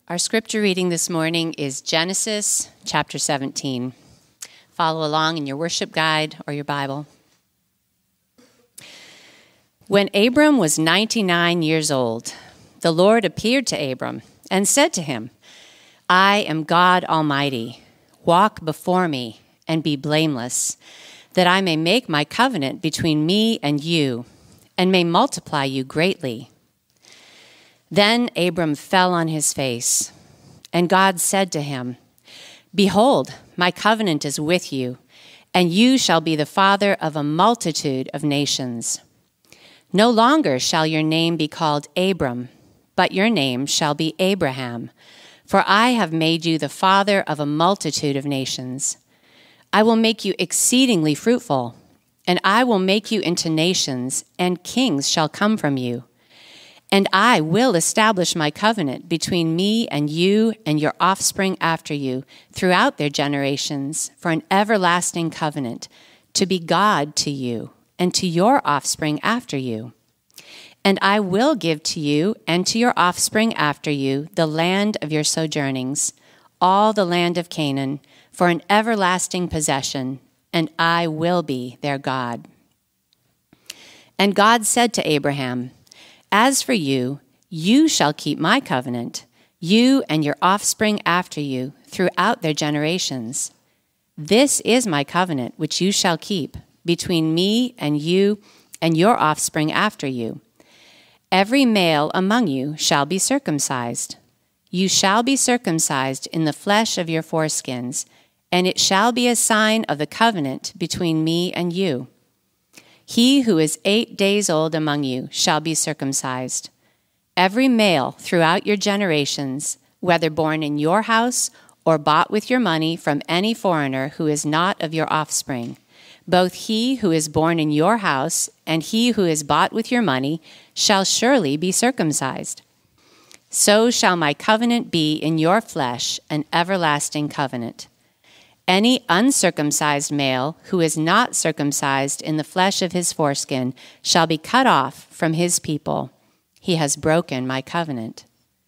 Our scripture reading this morning is Genesis chapter 17. Follow along in your worship guide or your Bible. When Abram was 99 years old, the Lord appeared to Abram and said to him, I am God Almighty. Walk before me and be blameless, that I may make my covenant between me and you, and may multiply you greatly. Then Abram fell on his face, and God said to him, Behold, my covenant is with you, and you shall be the father of a multitude of nations. No longer shall your name be called Abram, but your name shall be Abraham, for I have made you the father of a multitude of nations. I will make you exceedingly fruitful, and I will make you into nations, and kings shall come from you. And I will establish my covenant between me and you and your offspring after you throughout their generations for an everlasting covenant, to be God to you and to your offspring after you. And I will give to you and to your offspring after you the land of your sojournings, all the land of Canaan, for an everlasting possession, and I will be their God. And God said to Abraham, As for you, you shall keep my covenant, you and your offspring after you, throughout their generations. This is my covenant which you shall keep between me and you and your offspring after you. Every male among you shall be circumcised. You shall be circumcised in the flesh of your foreskins, and it shall be a sign of the covenant between me and you. He who is 8 days old among you shall be circumcised. Every male throughout your generations, whether born in your house or bought with your money from any foreigner who is not of your offspring, both he who is born in your house and he who is bought with your money shall surely be circumcised. So shall my covenant be in your flesh, an everlasting covenant. Any uncircumcised male who is not circumcised in the flesh of his foreskin shall be cut off from his people. He has broken my covenant.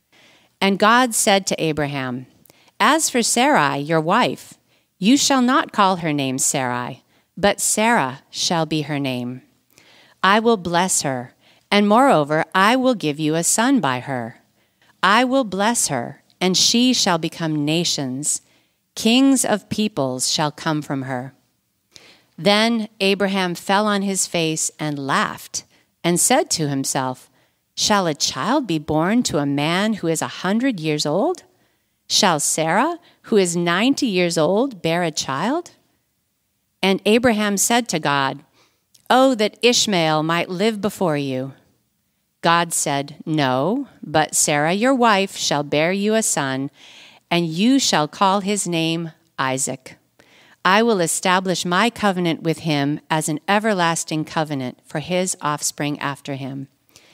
And God said to Abraham, As for Sarai, your wife, you shall not call her name Sarai, but Sarah shall be her name. I will bless her, and moreover, I will give you a son by her. I will bless her, and she shall become nations. Kings of peoples shall come from her. Then Abraham fell on his face and laughed, and said to himself, Shall a child be born to a man who is 100 years old? Shall Sarah, who is 90 years old, bear a child? And Abraham said to God, Oh, that Ishmael might live before you. God said, No, but Sarah your wife shall bear you a son, and you shall call his name Isaac. I will establish my covenant with him as an everlasting covenant for his offspring after him.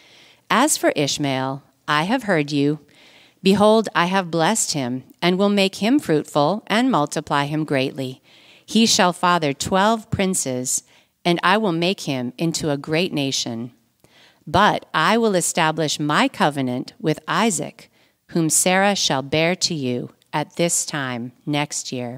As for Ishmael, I have heard you. Behold, I have blessed him, and will make him fruitful and multiply him greatly. He shall father 12 princes, and I will make him into a great nation. But I will establish my covenant with Isaac, whom Sarah shall bear to you at this time next year.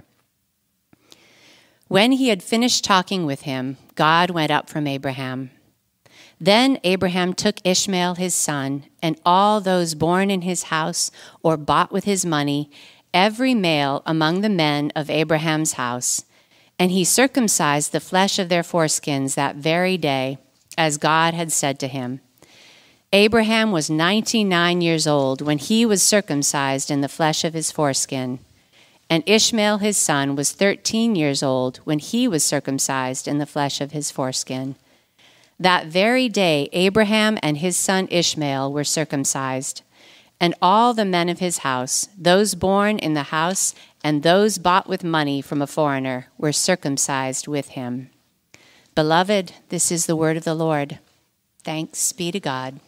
When he had finished talking with him, God went up from Abraham. Then Abraham took Ishmael his son, and all those born in his house or bought with his money, every male among the men of Abraham's house, and he circumcised the flesh of their foreskins that very day, as God had said to him. Abraham was 99 years old when he was circumcised in the flesh of his foreskin, and Ishmael his son was 13 years old when he was circumcised in the flesh of his foreskin. That very day Abraham and his son Ishmael were circumcised, and all the men of his house, those born in the house and those bought with money from a foreigner, were circumcised with him. Beloved, this is the word of the Lord. Thanks be to God.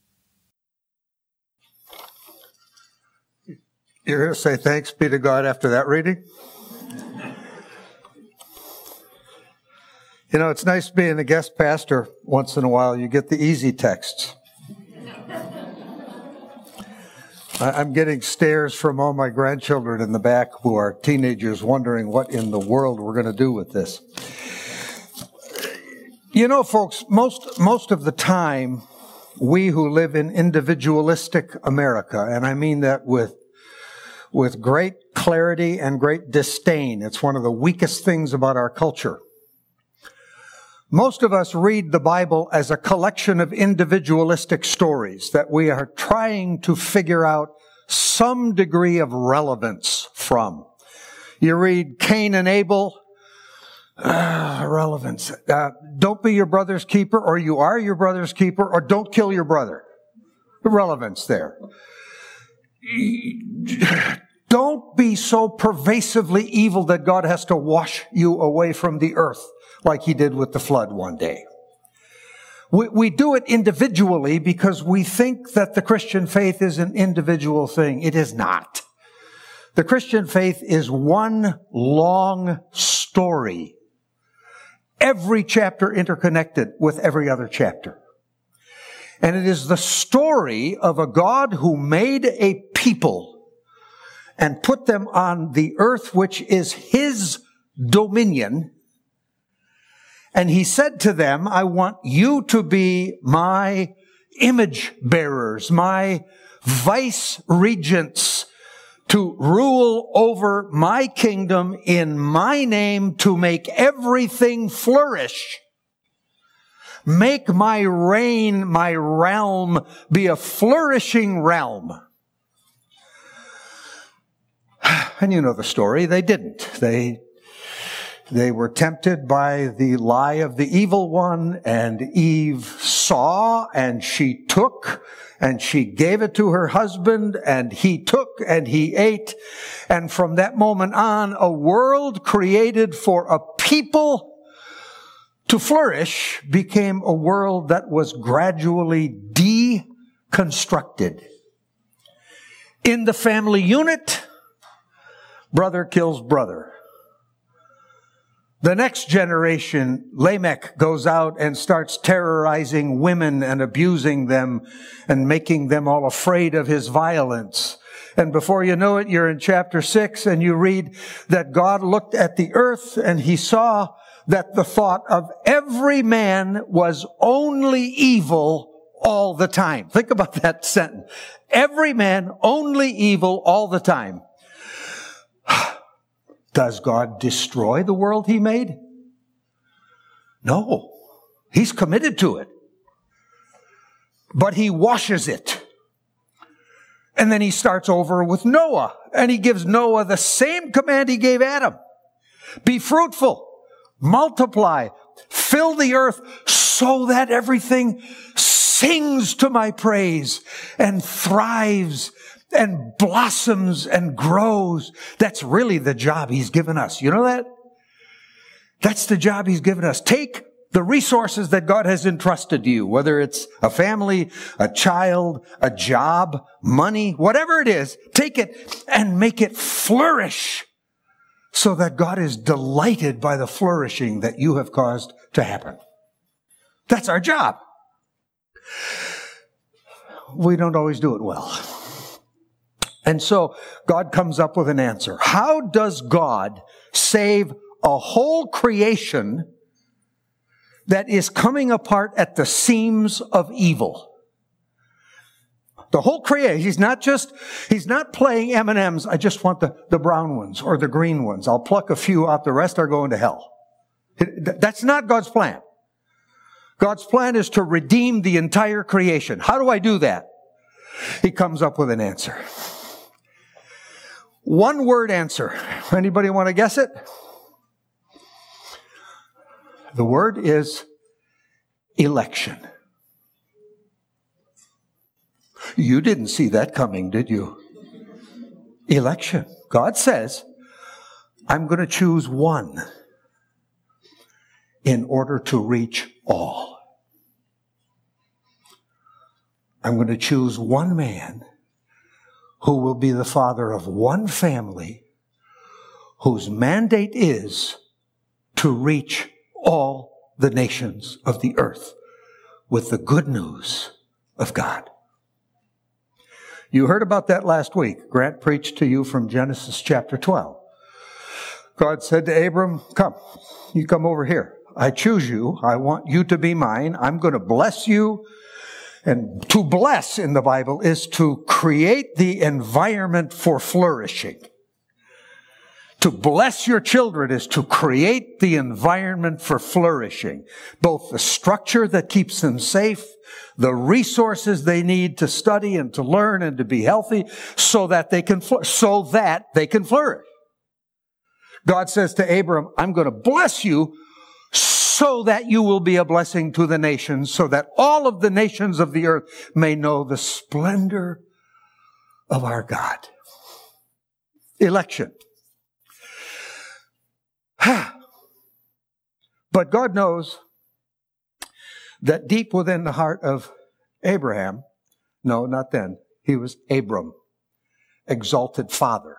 You're going to say thanks be to God after that reading? You know, it's nice being a guest pastor once in a while. You get the easy texts. I'm getting stares from all my grandchildren in the back who are teenagers wondering what in the world we're going to do with this. You know, folks, most of the time, we who live in individualistic America, and I mean that with great clarity and great disdain. It's one of the weakest things about our culture. Most of us read the Bible as a collection of individualistic stories that we are trying to figure out some degree of relevance from. You read Cain and Abel, relevance. Don't be your brother's keeper, or you are your brother's keeper, or don't kill your brother. The relevance there. Don't be so pervasively evil that God has to wash you away from the earth like he did with the flood one day. We do it individually because we think that the Christian faith is an individual thing. It is not. The Christian faith is one long story. Every chapter interconnected with every other chapter. And it is the story of a God who made a people and put them on the earth, which is his dominion. And he said to them, I want you to be my image bearers, my vice regents, to rule over my kingdom in my name, to make everything flourish. Make my reign, my realm, be a flourishing realm. And you know the story. They didn't. They were tempted by the lie of the evil one, and Eve saw, and she took, and she gave it to her husband, and he took, and he ate. And from that moment on, a world created for a people to flourish became a world that was gradually deconstructed. In the family unit, brother kills brother. The next generation, Lamech, goes out and starts terrorizing women and abusing them and making them all afraid of his violence. And before you know it, you're in chapter 6 and you read that God looked at the earth and he saw that the thought of every man was only evil all the time. Think about that sentence. Every man only evil all the time. Does God destroy the world he made? No. He's committed to it. But he washes it. And then he starts over with Noah. And he gives Noah the same command he gave Adam. Be fruitful, multiply, fill the earth so that everything sings to my praise and thrives and blossoms and grows. That's really the job he's given us. You know that? That's the job he's given us. Take the resources that God has entrusted to you, whether it's a family, a child, a job, money, whatever it is, take it and make it flourish so that God is delighted by the flourishing that you have caused to happen. That's our job. We don't always do it well. And so God comes up with an answer. How does God save a whole creation that is coming apart at the seams of evil? The whole creation. He's not playing M&Ms. I just want the brown ones or the green ones. I'll pluck a few out. The rest are going to hell. That's not God's plan. God's plan is to redeem the entire creation. How do I do that? He comes up with an answer. One word answer. Anybody want to guess it? The word is election. You didn't see that coming, did you? Election. God says, I'm going to choose one in order to reach all. I'm going to choose one man who will be the father of one family whose mandate is to reach all the nations of the earth with the good news of God. You heard about that last week. Grant preached to you from Genesis chapter 12. God said to Abram, come, you come over here. I choose you. I want you to be mine. I'm going to bless you. And to bless in the Bible is to create the environment for flourishing. To bless your children is to create the environment for flourishing. Both the structure that keeps them safe, the resources they need to study and to learn and to be healthy so that they can flourish. God says to Abram, I'm going to bless you so that you will be a blessing to the nations, so that all of the nations of the earth may know the splendor of our God. Election. But God knows that deep within the heart of Abraham, no, not then, he was Abram, exalted father.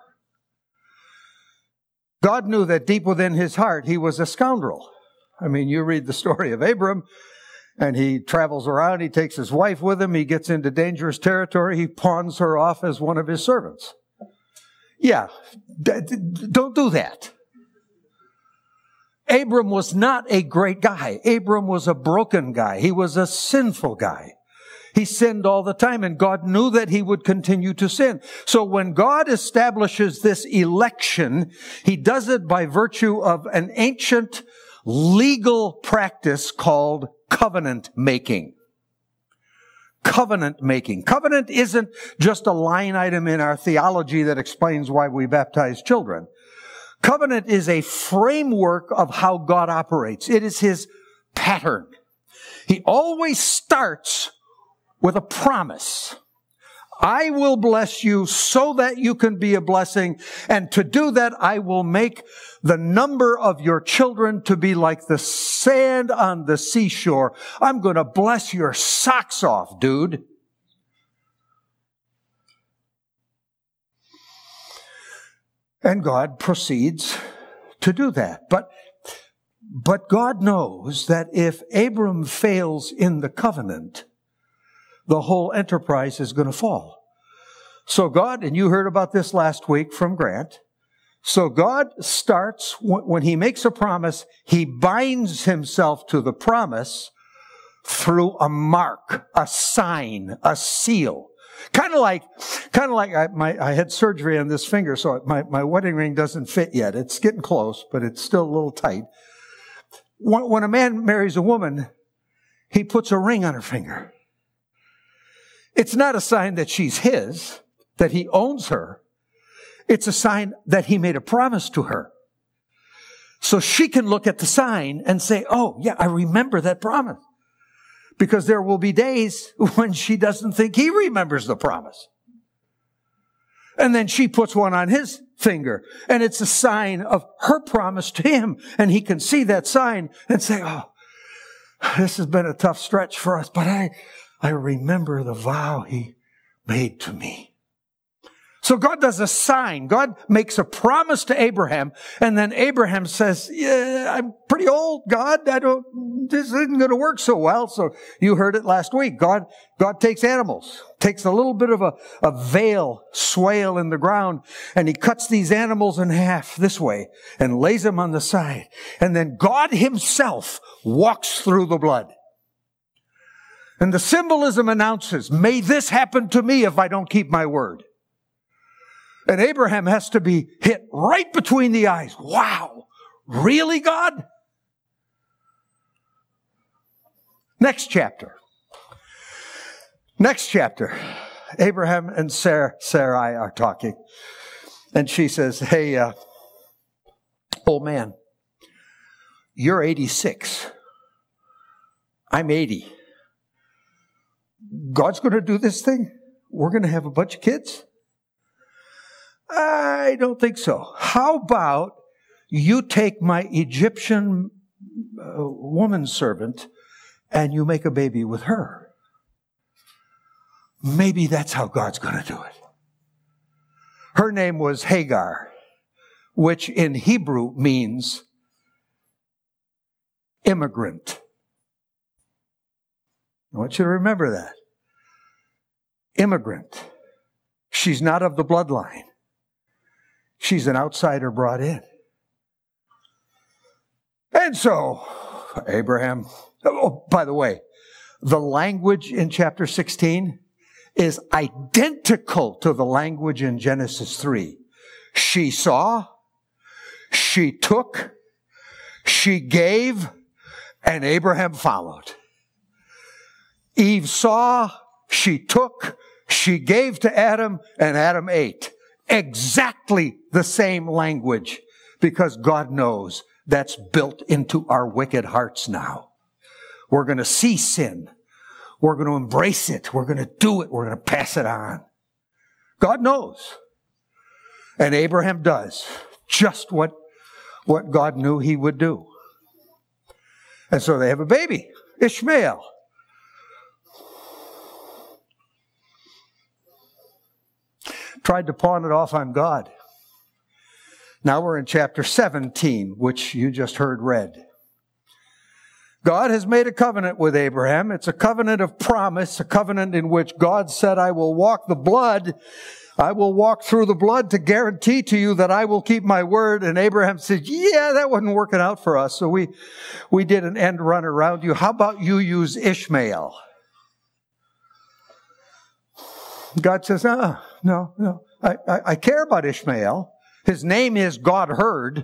God knew that deep within his heart, he was a scoundrel. I mean, you read the story of Abram, and he travels around, he takes his wife with him, he gets into dangerous territory, he pawns her off as one of his servants. Yeah, don't do that. Abram was not a great guy. Abram was a broken guy. He was a sinful guy. He sinned all the time, and God knew that he would continue to sin. So when God establishes this election, he does it by virtue of an ancient legal practice called covenant making. Covenant making. Covenant isn't just a line item in our theology that explains why we baptize children. Covenant is a framework of how God operates. It is his pattern. He always starts with a promise. I will bless you so that you can be a blessing. And to do that, I will make the number of your children to be like the sand on the seashore. I'm going to bless your socks off, dude. And God proceeds to do that. But God knows that if Abram fails in the covenant, the whole enterprise is going to fall. So God, and you heard about this last week from Grant, so God starts, when he makes a promise, he binds himself to the promise through a mark, a sign, a seal. Kind of like I had surgery on this finger, so my wedding ring doesn't fit yet. It's getting close, but it's still a little tight. When a man marries a woman, he puts a ring on her finger. It's not a sign that she's his, that he owns her. It's a sign that he made a promise to her. So she can look at the sign and say, oh, yeah, I remember that promise. Because there will be days when she doesn't think he remembers the promise. And then she puts one on his finger, and it's a sign of her promise to him. And he can see that sign and say, oh, this has been a tough stretch for us, but I remember the vow he made to me. So God does a sign. God makes a promise to Abraham, and then Abraham says, yeah, I'm pretty old, God. This isn't going to work so well. So you heard it last week. God takes animals, takes a little bit of a veil, swale in the ground, and he cuts these animals in half this way and lays them on the side. And then God himself walks through the blood. And the symbolism announces, may this happen to me if I don't keep my word. And Abraham has to be hit right between the eyes. Wow, really, God? Next chapter. Abraham and Sarai are talking. And she says, hey, old man, you're 86. I'm 80. God's going to do this thing? We're going to have a bunch of kids? I don't think so. How about you take my Egyptian woman servant and you make a baby with her? Maybe that's how God's going to do it. Her name was Hagar, which in Hebrew means immigrant. I want you to remember that. Immigrant. She's not of the bloodline. She's an outsider brought in. And so, Abraham, oh, by the way, the language in chapter 16 is identical to the language in Genesis 3. She saw, she took, she gave, and Abraham followed. Eve saw, she took, she gave to Adam, and Adam ate. Exactly the same language, because God knows that's built into our wicked hearts now. We're going to see sin. We're going to embrace it. We're going to do it. We're going to pass it on. God knows. And Abraham does just what God knew he would do. And so they have a baby, Ishmael. Tried to pawn it off on God. Now we're in chapter 17, which you just heard read. God has made a covenant with Abraham. It's a covenant of promise, a covenant in which God said, I will walk through the blood to guarantee to you that I will keep my word. And Abraham said, yeah, that wasn't working out for us. So we did an end run around you. How about you use Ishmael? God says, no. I care about Ishmael. His name is God heard.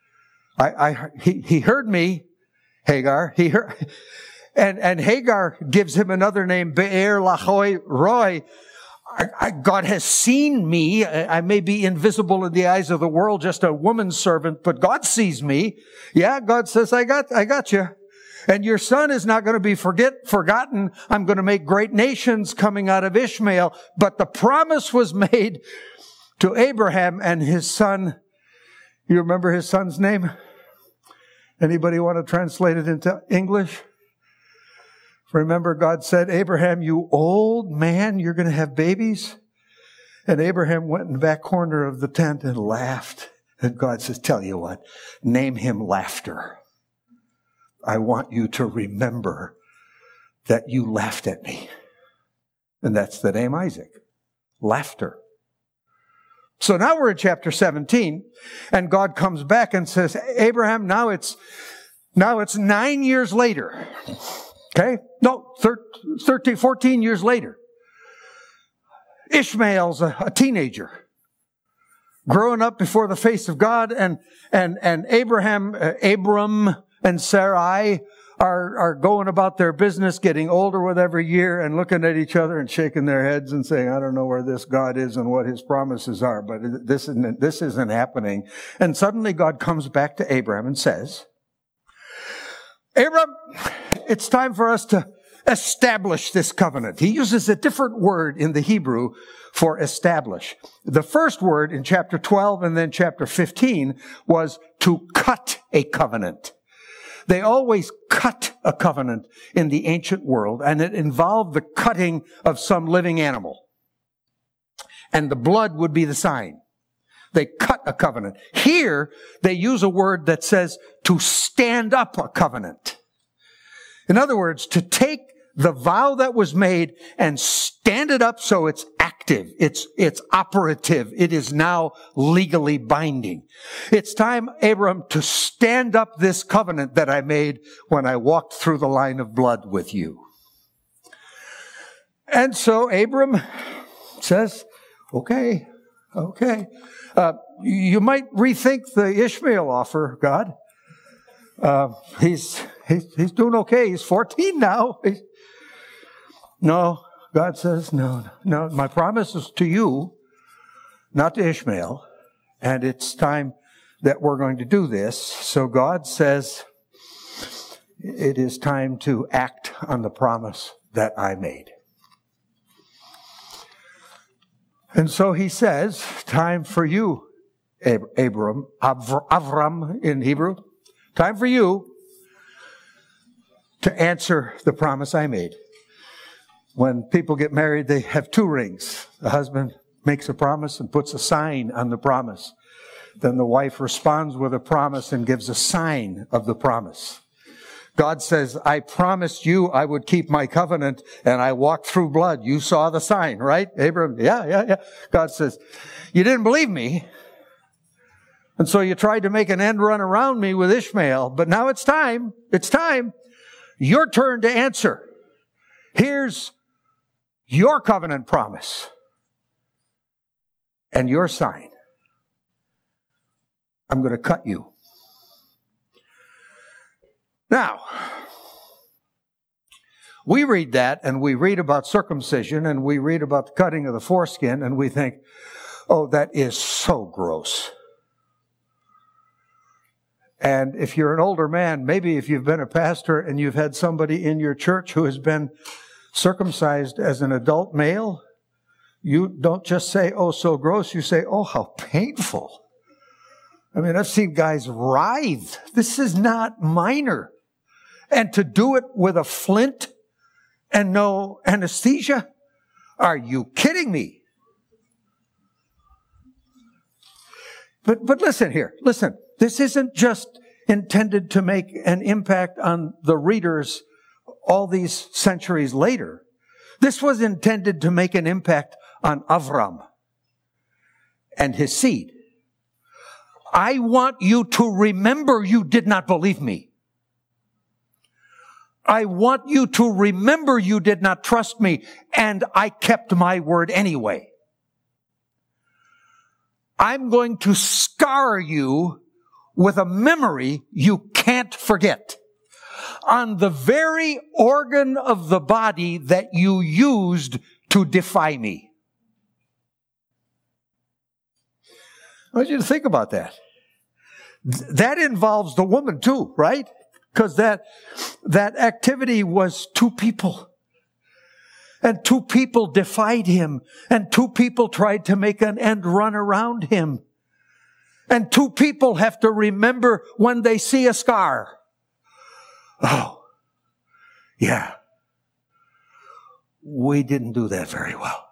He heard me, Hagar. He heard, and Hagar gives him another name, Be'er Lahoi Roy. God has seen me. I may be invisible in the eyes of the world, just a woman's servant, but God sees me. Yeah, God says, I got you. And your son is not going to be forgotten. I'm going to make great nations coming out of Ishmael. But the promise was made to Abraham and his son. You remember his son's name? Anybody want to translate it into English? Remember, God said, Abraham, you old man, you're going to have babies? And Abraham went in the back corner of the tent and laughed. And God says, tell you what, name him Laughter. I want you to remember that you laughed at me. And that's the name Isaac. Laughter. So now we're in chapter 17, and God comes back and says, Abraham, now it's 9 years later. Okay? No, 14 years later. Ishmael's a teenager, growing up before the face of God, and Abram and Sarai are going about their business, getting older with every year, and looking at each other and shaking their heads and saying, I don't know where this God is and what his promises are, but this isn't happening. And suddenly God comes back to Abraham and says, Abram, it's time for us to establish this covenant. He uses a different word in the Hebrew for establish. The first word in chapter 12 and then chapter 15 was to cut a covenant. They always cut a covenant in the ancient world, and it involved the cutting of some living animal. And the blood would be the sign. They cut a covenant. Here, they use a word that says to stand up a covenant. In other words, to take the vow that was made and stand it up so it's active, it's operative, it is now legally binding. It's time, Abram, to stand up this covenant that I made when I walked through the line of blood with you. And so Abram says, okay. You might rethink the Ishmael offer, God. He's doing okay. He's 14 now. No, God says, no. My promise is to you, not to Ishmael. And it's time that we're going to do this. So God says, it is time to act on the promise that I made. And so he says, time for you, Avram in Hebrew, time for you to answer the promise I made. When people get married, they have two rings. The husband makes a promise and puts a sign on the promise. Then the wife responds with a promise and gives a sign of the promise. God says, I promised you I would keep my covenant, and I walked through blood. You saw the sign, right? Abraham, yeah. God says, you didn't believe me. And so you tried to make an end run around me with Ishmael. But now it's time. It's time. Your turn to answer. Here's your covenant promise and your sign. I'm going to cut you. Now, we read that, and we read about circumcision, and we read about the cutting of the foreskin, and we think, oh, that is so gross. And if you're an older man, maybe if you've been a pastor and you've had somebody in your church who has been circumcised as an adult male, you don't just say, oh, so gross. You say, oh, how painful. I mean, I've seen guys writhe. This is not minor. And to do it with a flint and no anesthesia? Are you kidding me? But listen here. Listen. This isn't just intended to make an impact on the readers all these centuries later. This was intended to make an impact on Avram and his seed. I want you to remember you did not believe me. I want you to remember you did not trust me, and I kept my word anyway. I'm going to scar you with a memory you can't forget on the very organ of the body that you used to defy me. I want you to think about that. That involves the woman too, right? Because that activity was two people. And two people defied him. And two people tried to make an end run around him. And two people have to remember when they see a scar. Oh, yeah. We didn't do that very well.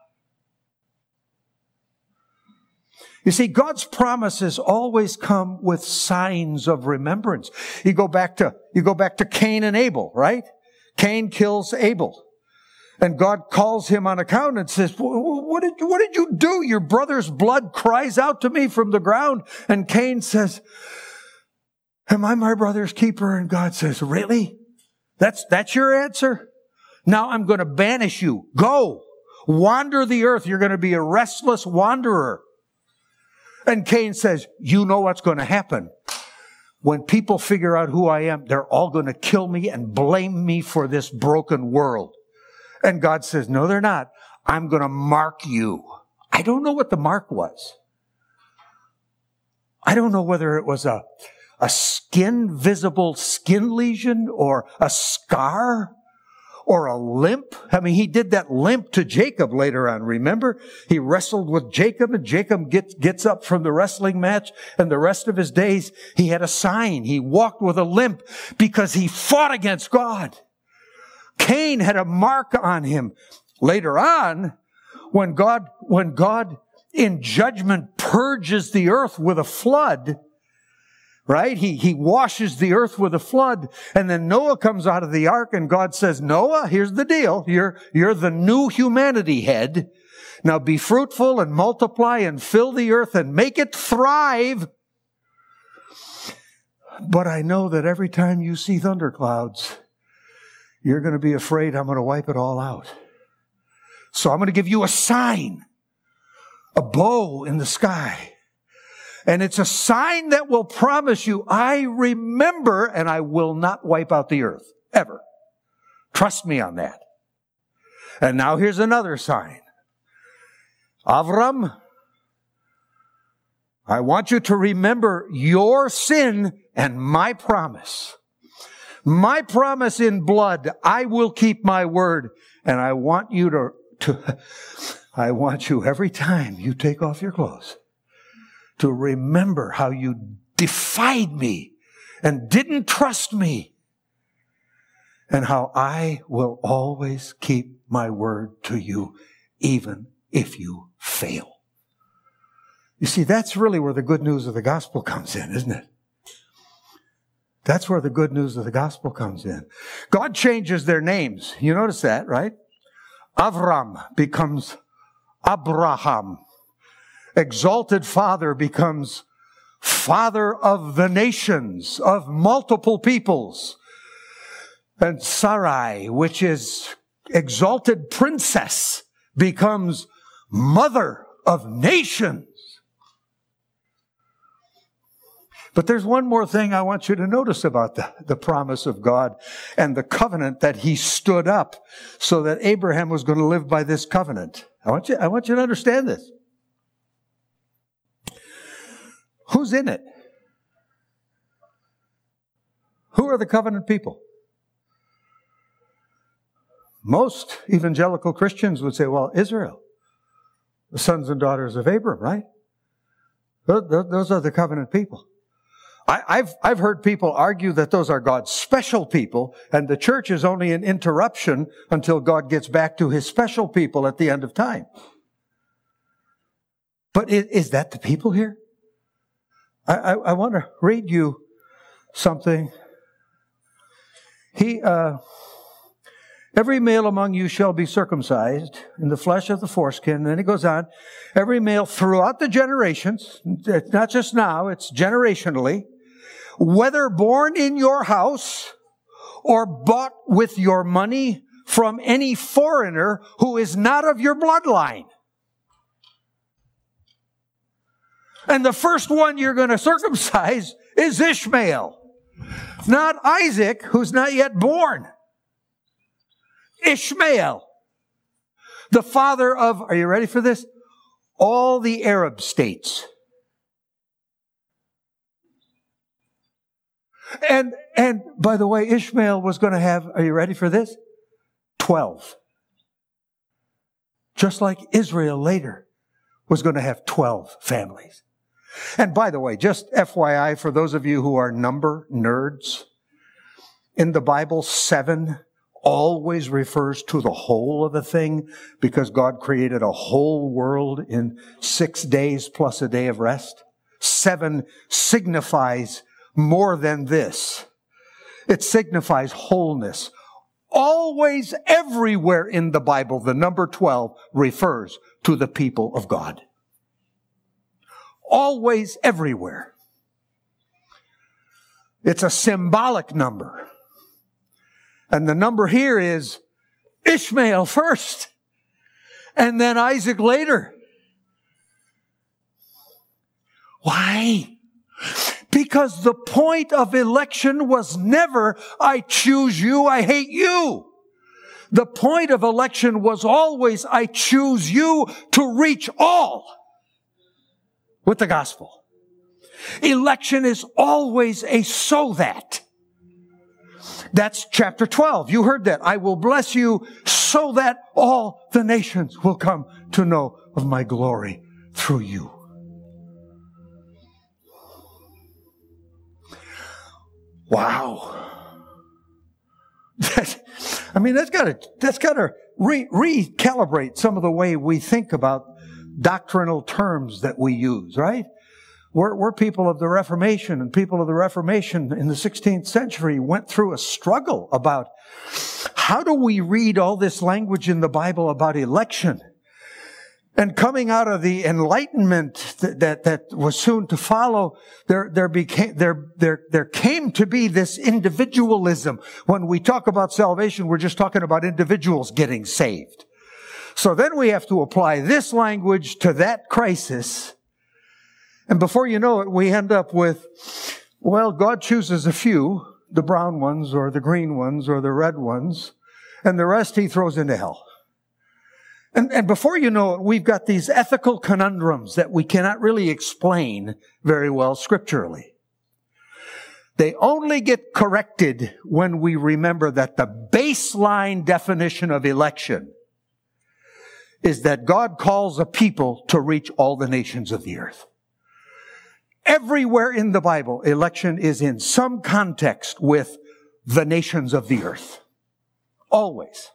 You see, God's promises always come with signs of remembrance. You go back to Cain and Abel, right? Cain kills Abel. And God calls him on account and says, what did you do? Your brother's blood cries out to me from the ground. And Cain says, am I my brother's keeper? And God says, really? That's your answer? Now I'm going to banish you. Go. Wander the earth. You're going to be a restless wanderer. And Cain says, you know what's going to happen. When people figure out who I am, they're all going to kill me and blame me for this broken world. And God says, no, they're not. I'm going to mark you. I don't know what the mark was. I don't know whether it was a visible skin lesion or a scar or a limp. I mean, he did that limp to Jacob later on, remember? He wrestled with Jacob, and Jacob gets up from the wrestling match, and the rest of his days he had a sign. He walked with a limp because he fought against God. Cain had a mark on him. Later on, when God in judgment purges the earth with a flood, right? He washes the earth with a flood, and then Noah comes out of the ark, and God says, Noah, here's the deal. You're the new humanity head. Now be fruitful and multiply and fill the earth and make it thrive. But I know that every time you see thunderclouds, you're going to be afraid I'm going to wipe it all out. So I'm going to give you a sign, a bow in the sky. And it's a sign that will promise you, I remember, and I will not wipe out the earth, ever. Trust me on that. And now here's another sign. Avram, I want you to remember your sin and my promise. My promise in blood, I will keep my word. And I want you I want you every time you take off your clothes to remember how you defied me and didn't trust me, and how I will always keep my word to you, even if you fail. You see, that's really where the good news of the gospel comes in, isn't it? That's where the good news of the gospel comes in. God changes their names. You notice that, right? Avram becomes Abraham. Exalted Father becomes Father of the nations, of multiple peoples. And Sarai, which is exalted princess, becomes Mother of nations. But there's one more thing I want you to notice about the promise of God and the covenant that he stood up so that Abraham was going to live by this covenant. I want you to understand this. Who's in it? Who are the covenant people? Most evangelical Christians would say, well, Israel, the sons and daughters of Abraham, right? Those are the covenant people. I've heard people argue that those are God's special people, and the church is only an interruption until God gets back to his special people at the end of time. But is that the people here? I want to read you something. Every male among you shall be circumcised in the flesh of the foreskin. And then he goes on, every male throughout the generations, it's not just now, it's generationally, whether born in your house or bought with your money from any foreigner who is not of your bloodline. And the first one you're going to circumcise is Ishmael, not Isaac, who's not yet born. Ishmael, the father of, are you ready for this? All the Arab states. And by the way, Ishmael was going to have, are you ready for this? 12. Just like Israel later was going to have 12 families. And by the way, just FYI, for those of you who are number nerds, in the Bible, 7 always refers to the whole of a thing because God created a whole world in 6 days plus a day of rest. 7 signifies more than this. It signifies wholeness. Always, everywhere in the Bible, the number 12 refers to the people of God. Always, everywhere. It's a symbolic number. And the number here is Ishmael first, and then Isaac later. Why? Because the point of election was never, I choose you, I hate you. The point of election was always, I choose you to reach all with the gospel. Election is always a so that. That's chapter 12. You heard that. I will bless you so that all the nations will come to know of my glory through you. Wow. That's got to recalibrate some of the way we think about doctrinal terms that we use, right? We're people of the Reformation, and people of the Reformation in the 16th century went through a struggle about how do we read all this language in the Bible about election? And coming out of the Enlightenment that was soon to follow, there came to be this individualism. When we talk about salvation, we're just talking about individuals getting saved. So then we have to apply this language to that crisis. And before you know it, we end up with, well, God chooses a few, the brown ones or the green ones or the red ones, and the rest he throws into hell. And before you know it, we've got these ethical conundrums that we cannot really explain very well scripturally. They only get corrected when we remember that the baseline definition of election is that God calls a people to reach all the nations of the earth. Everywhere in the Bible, election is in some context with the nations of the earth. Always.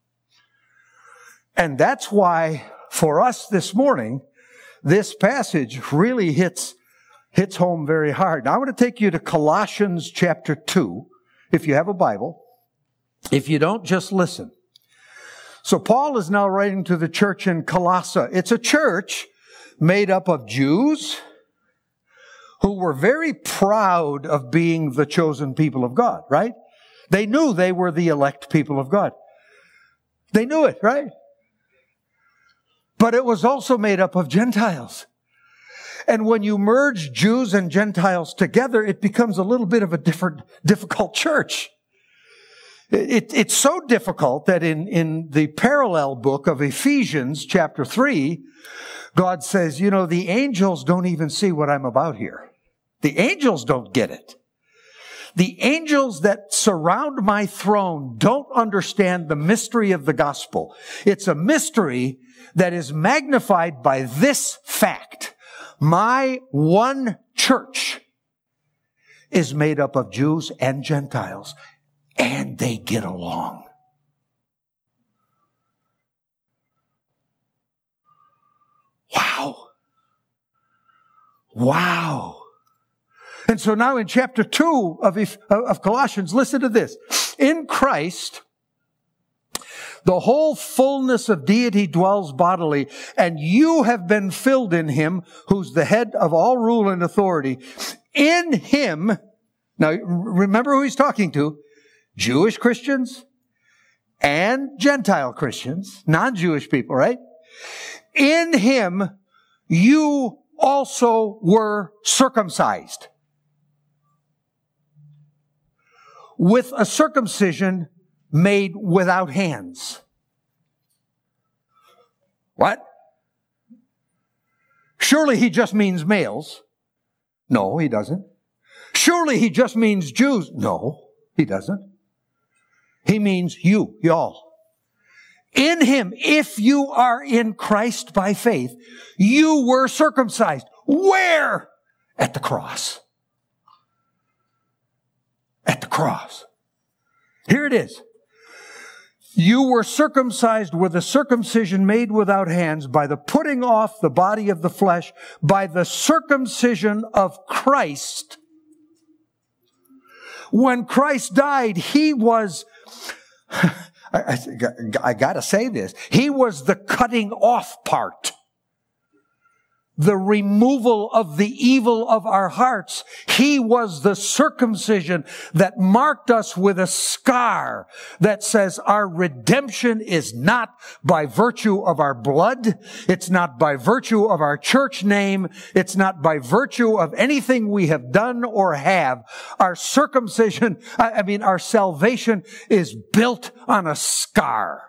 And that's why, for us this morning, this passage really hits hits home very hard. Now I want to take you to Colossians chapter 2, if you have a Bible. If you don't, just listen. So Paul is now writing to the church in Colossae. It's a church made up of Jews who were very proud of being the chosen people of God, right? They knew they were the elect people of God. They knew it, right? But it was also made up of Gentiles. And when you merge Jews and Gentiles together, it becomes a little bit of a difficult church. It's so difficult that in the parallel book of Ephesians chapter 3, God says, you know, the angels don't even see what I'm about here. The angels don't get it. The angels that surround my throne don't understand the mystery of the gospel. It's a mystery that is magnified by this fact. My one church is made up of Jews and Gentiles, and they get along. Wow. Wow. And so now in chapter 2 of Colossians, listen to this. In Christ, the whole fullness of deity dwells bodily, and you have been filled in him, who's the head of all rule and authority. In him, now remember who he's talking to, Jewish Christians and Gentile Christians, non-Jewish people, right? In him, you also were circumcised with a circumcision made without hands. What? Surely he just means males. No, he doesn't. Surely he just means Jews. No, he doesn't. He means you, y'all. In him, if you are in Christ by faith, you were circumcised. Where? At the cross. At the cross. Here it is. You were circumcised with a circumcision made without hands by the putting off the body of the flesh, by the circumcision of Christ. When Christ died, he was, I gotta say this, he was the cutting off part. The removal of the evil of our hearts. He was the circumcision that marked us with a scar that says our redemption is not by virtue of our blood. It's not by virtue of our church name. It's not by virtue of anything we have done or have. Our circumcision, our salvation is built on a scar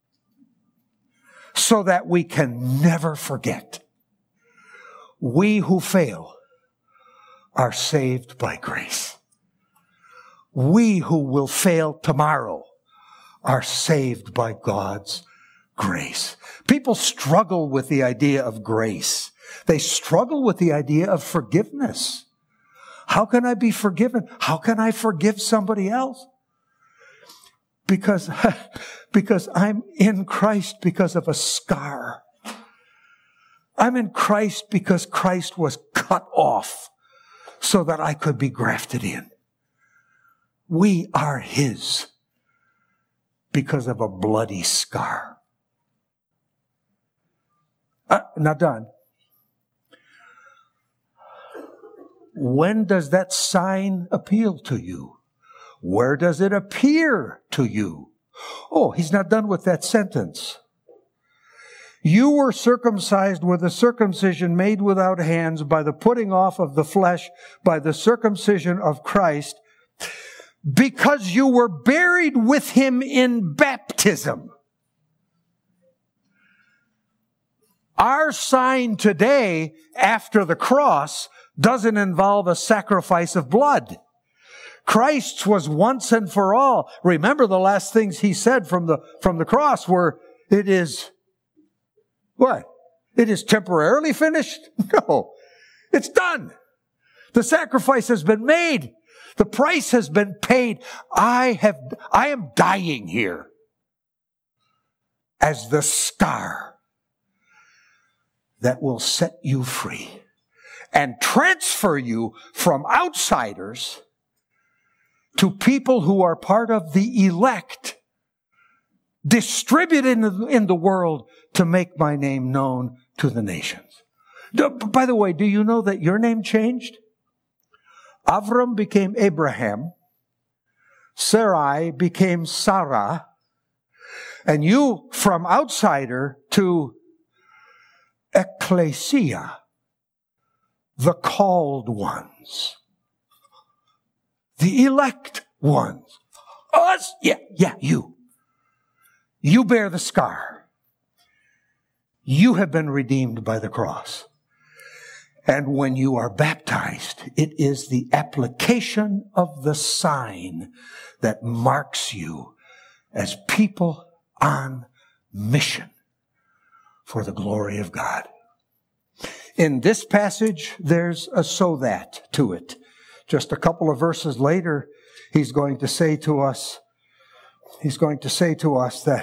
so that we can never forget. We who fail are saved by grace. We who will fail tomorrow are saved by God's grace. People struggle with the idea of grace. They struggle with the idea of forgiveness. How can I be forgiven? How can I forgive somebody else? Because I'm in Christ because of a scar. I'm in Christ because Christ was cut off so that I could be grafted in. We are his because of a bloody scar. Not done. When does that sign appeal to you? Where does it appear to you? Oh, he's not done with that sentence. You were circumcised with a circumcision made without hands by the putting off of the flesh, by the circumcision of Christ, because you were buried with him in baptism. Our sign today after the cross doesn't involve a sacrifice of blood. Christ's was once and for all. Remember the last things he said from the cross were, it is what? It is temporarily finished? No. It's done. The sacrifice has been made. The price has been paid. I am dying here as the scar that will set you free and transfer you from outsiders to people who are part of the elect, distributed in the world to make my name known to the nations. By the way, do you know that your name changed? Avram became Abraham. Sarai became Sarah. And you, from outsider to ecclesia, the called ones, the elect ones. Us? Yeah, you. You bear the scar. You have been redeemed by the cross. And when you are baptized, it is the application of the sign that marks you as people on mission for the glory of God. In this passage, there's a so that to it. Just a couple of verses later, he's going to say to us that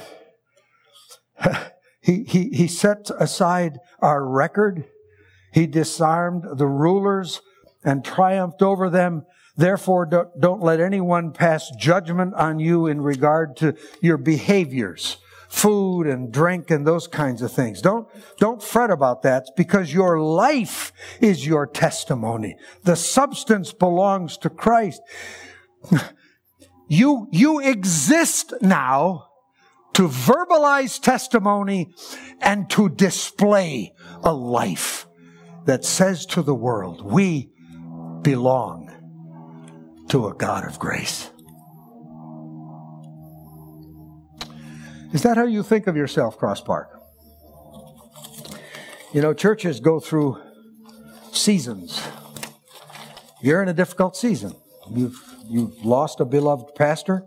he set aside our record. He disarmed the rulers and triumphed over them. Therefore, don't let anyone pass judgment on you in regard to your behaviors, food and drink and those kinds of things. Don't fret about that, because your life is your testimony. The substance belongs to Christ. You exist now to verbalize testimony and to display a life that says to the world, we belong to a God of grace. Is that how you think of yourself, Cross Park? You know, churches go through seasons. You're in a difficult season. You've lost a beloved pastor.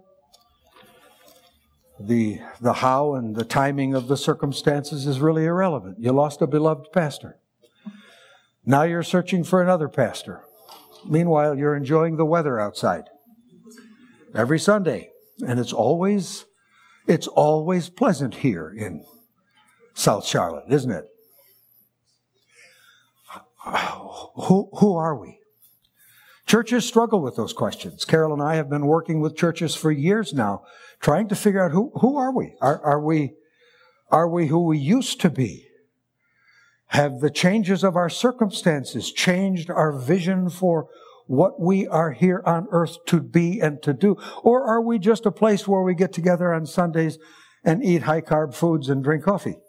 The how and the timing of the circumstances is really irrelevant. You lost a beloved pastor. Now you're searching for another pastor. Meanwhile, you're enjoying the weather outside every Sunday. And it's always pleasant here in South Charlotte, isn't it? Who are we? Churches struggle with those questions. Carol and I have been working with churches for years now, trying to figure out who are we? Are we who we used to be? Have the changes of our circumstances changed our vision for what we are here on earth to be and to do? Or are we just a place where we get together on Sundays and eat high-carb foods and drink coffee?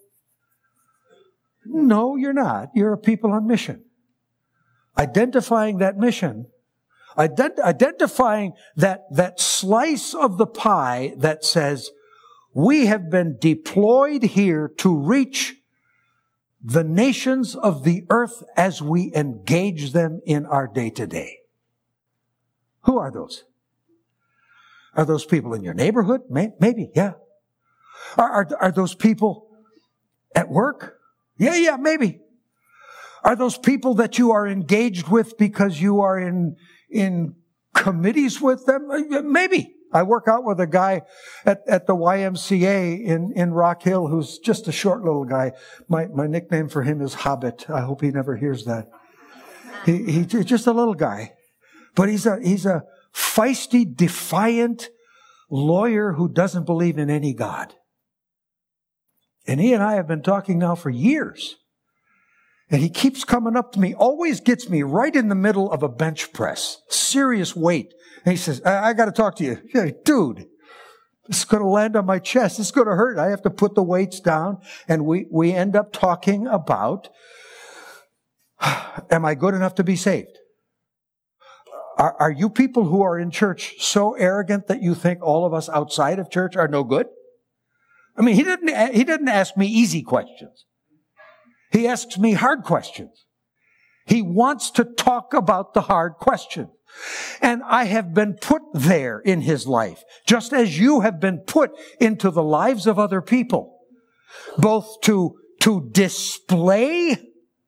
No, you're not. You're a people on mission. Identifying that mission, identifying that slice of the pie that says, we have been deployed here to reach the nations of the earth as we engage them in our day-to-day. Who are those? Are those people in your neighborhood? Maybe, yeah. Are those people at work? Yeah, maybe. Are those people that you are engaged with because you are in committees with them? Maybe. I work out with a guy at the YMCA in Rock Hill who's just a short little guy. My nickname for him is Hobbit. I hope he never hears that. He's just a little guy. But he's a feisty, defiant lawyer who doesn't believe in any God. And he and I have been talking now for years. And he keeps coming up to me, always gets me right in the middle of a bench press, serious weight. And he says, I got to talk to you. Yeah, dude, this is going to land on my chest. This is going to hurt. I have to put the weights down. And we end up talking about, am I good enough to be saved? Are you people who are in church so arrogant that you think all of us outside of church are no good? I mean, he didn't ask me easy questions. He asks me hard questions. He wants to talk about the hard question. And I have been put there in his life, just as you have been put into the lives of other people, both to display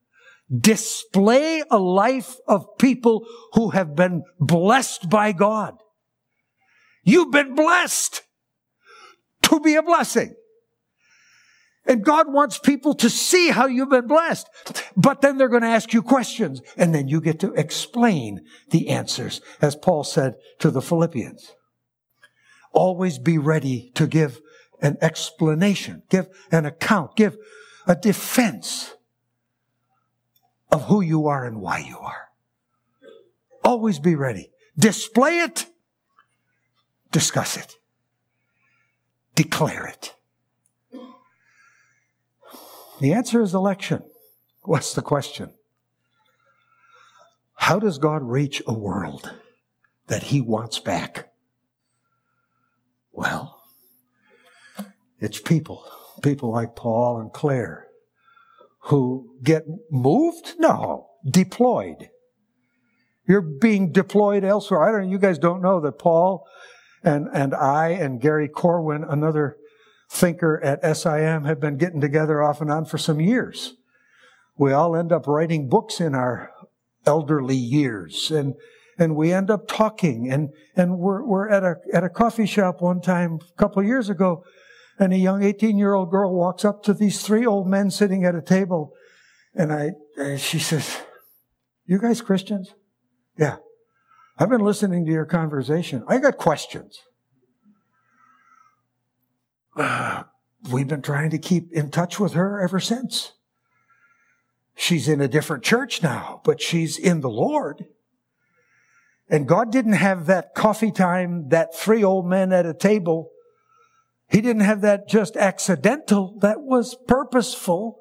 a life of people who have been blessed by God. You've been blessed to be a blessing. And God wants people to see how you've been blessed. But then they're going to ask you questions. And then you get to explain the answers, as Paul said to the Philippians. Always be ready to give an explanation, give an account, give a defense of who you are and why you are. Always be ready. Display it. Discuss it. Declare it. The answer is election. What's the question? How does God reach a world that He wants back? Well, it's people like Paul and Claire, who get moved? No, deployed. You're being deployed elsewhere. You guys don't know that Paul and I and Gary Corwin, another thinker at SIM, have been getting together off and on for some years. We all end up writing books in our elderly years, and we end up talking, and we're at a coffee shop one time a couple of years ago, and a young 18-year-old girl walks up to these three old men sitting at a table, and she says, "You guys Christians?" "Yeah. I've been listening to your conversation. I got questions." We've been trying to keep in touch with her ever since. She's in a different church now, but she's in the Lord. And God didn't have that coffee time, that three old men at a table. He didn't have that just accidental. That was purposeful.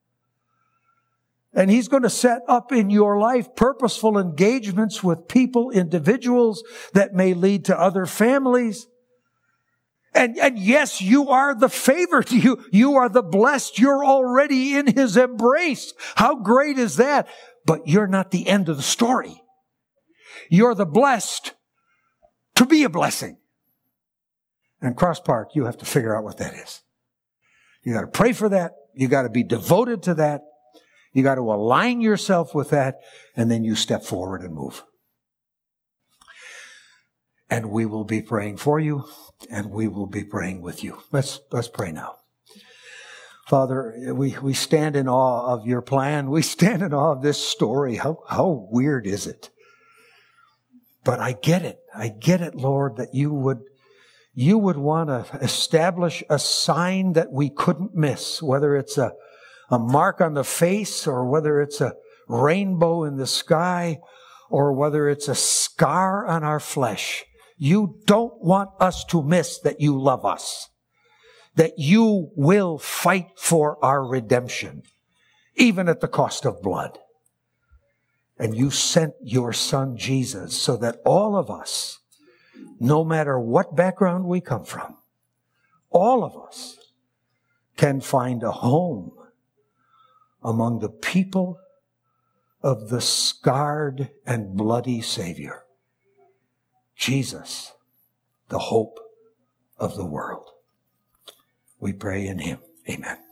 And He's going to set up in your life purposeful engagements with people, individuals that may lead to other families. And yes, you are the favored. You are the blessed. You're already in His embrace. How great is that? But you're not the end of the story. You're the blessed to be a blessing. And Cross Park, you have to figure out what that is. You got to pray for that. You got to be devoted to that. You got to align yourself with that. And then you step forward and move. And we will be praying for you, and we will be praying with you. Let's pray now. Father, we stand in awe of your plan. We stand in awe of this story. How weird is it? But I get it. I get it, Lord, that you would want to establish a sign that we couldn't miss, whether it's a mark on the face, or whether it's a rainbow in the sky, or whether it's a scar on our flesh. You don't want us to miss that you love us, that you will fight for our redemption, even at the cost of blood. And you sent your Son, Jesus, so that all of us, no matter what background we come from, all of us can find a home among the people of the scarred and bloody Savior, Jesus, the hope of the world. We pray in Him. Amen.